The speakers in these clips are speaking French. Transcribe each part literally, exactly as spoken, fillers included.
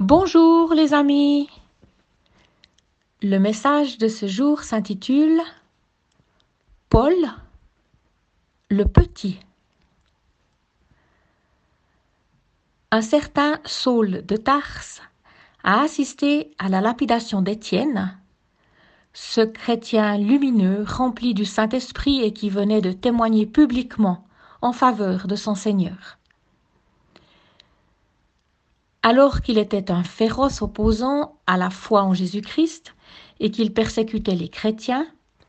Bonjour les amis. Le message de ce jour s'intitule Paul, le petit. Un certain Saul de Tarse a assisté à la lapidation d'Étienne, ce chrétien lumineux rempli du Saint-Esprit et qui venait de témoigner publiquement en faveur de son Seigneur. Alors qu'il était un féroce opposant à la foi en Jésus-Christ et qu'il persécutait les chrétiens,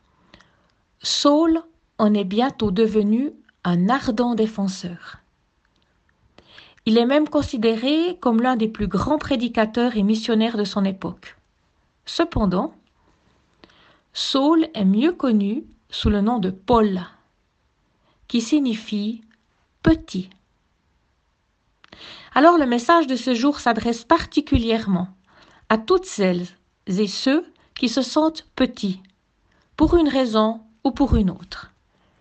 Saul en est bientôt devenu un ardent défenseur. Il est même considéré comme l'un des plus grands prédicateurs et missionnaires de son époque. Cependant, Saul est mieux connu sous le nom de Paul, qui signifie « petit ». Alors le message de ce jour s'adresse particulièrement à toutes celles et ceux qui se sentent petits, pour une raison ou pour une autre.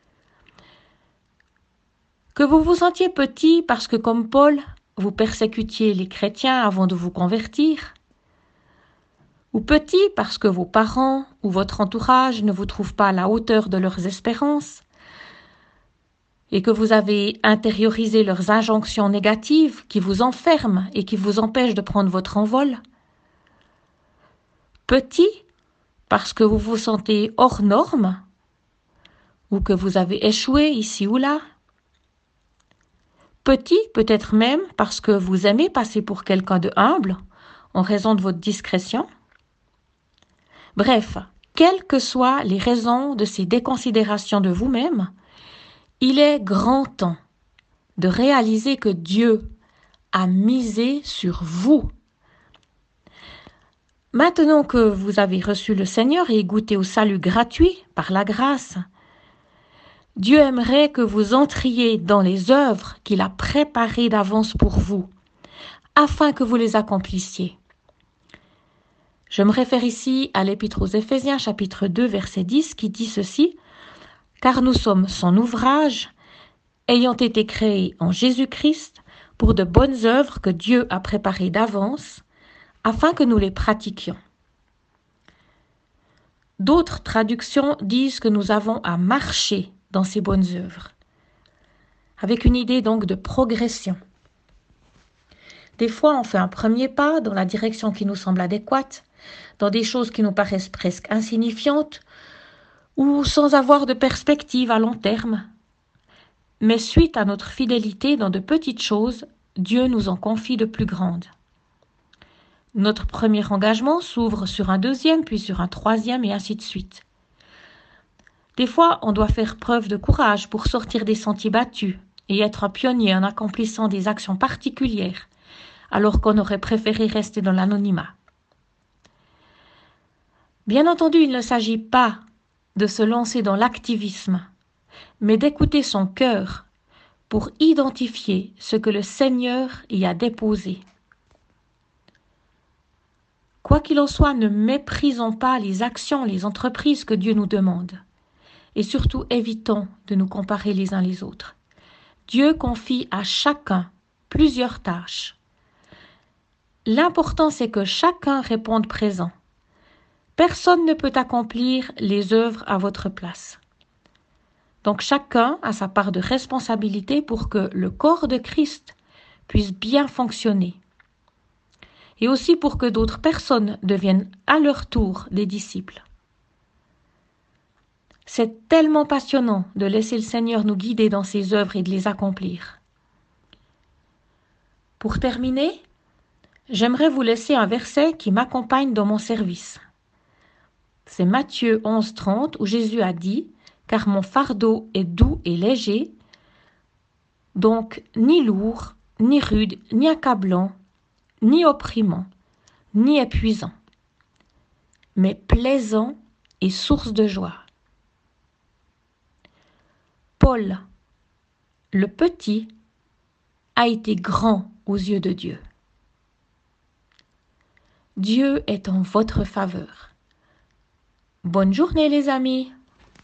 Que vous vous sentiez petit parce que, comme Paul, vous persécutiez les chrétiens avant de vous convertir, ou petit parce que vos parents ou votre entourage ne vous trouvent pas à la hauteur de leurs espérances, et que vous avez intériorisé leurs injonctions négatives qui vous enferment et qui vous empêchent de prendre votre envol. Petit, parce que vous vous sentez hors norme, ou que vous avez échoué ici ou là. Petit, peut-être même parce que vous aimez passer pour quelqu'un de humble, en raison de votre discrétion. Bref, quelles que soient les raisons de ces déconsidérations de vous-même, il est grand temps de réaliser que Dieu a misé sur vous. Maintenant que vous avez reçu le Seigneur et goûté au salut gratuit par la grâce, Dieu aimerait que vous entriez dans les œuvres qu'il a préparées d'avance pour vous, afin que vous les accomplissiez. Je me réfère ici à l'Épître aux Éphésiens, chapitre deux, verset dix, qui dit ceci: « Car nous sommes son ouvrage, ayant été créés en Jésus-Christ pour de bonnes œuvres que Dieu a préparées d'avance, afin que nous les pratiquions. » D'autres traductions disent que nous avons à marcher dans ces bonnes œuvres, avec une idée donc de progression. Des fois, on fait un premier pas dans la direction qui nous semble adéquate, dans des choses qui nous paraissent presque insignifiantes, ou sans avoir de perspective à long terme. Mais suite à notre fidélité dans de petites choses, Dieu nous en confie de plus grandes. Notre premier engagement s'ouvre sur un deuxième, puis sur un troisième, et ainsi de suite. Des fois, on doit faire preuve de courage pour sortir des sentiers battus et être un pionnier en accomplissant des actions particulières, alors qu'on aurait préféré rester dans l'anonymat. Bien entendu, il ne s'agit pas de se lancer dans l'activisme, mais d'écouter son cœur pour identifier ce que le Seigneur y a déposé. Quoi qu'il en soit, ne méprisons pas les actions, les entreprises que Dieu nous demande, et surtout évitons de nous comparer les uns les autres. Dieu confie à chacun plusieurs tâches. L'important, c'est que chacun réponde présent. Personne ne peut accomplir les œuvres à votre place. Donc chacun a sa part de responsabilité pour que le corps de Christ puisse bien fonctionner. Et aussi pour que d'autres personnes deviennent à leur tour des disciples. C'est tellement passionnant de laisser le Seigneur nous guider dans ses œuvres et de les accomplir. Pour terminer, j'aimerais vous laisser un verset qui m'accompagne dans mon service. C'est Matthieu onze, trente, où Jésus a dit « Car mon fardeau est doux et léger, donc ni lourd, ni rude, ni accablant, ni opprimant, ni épuisant, mais plaisant et source de joie. » Paul, le petit, a été grand aux yeux de Dieu. Dieu est en votre faveur. Bonne journée les amis!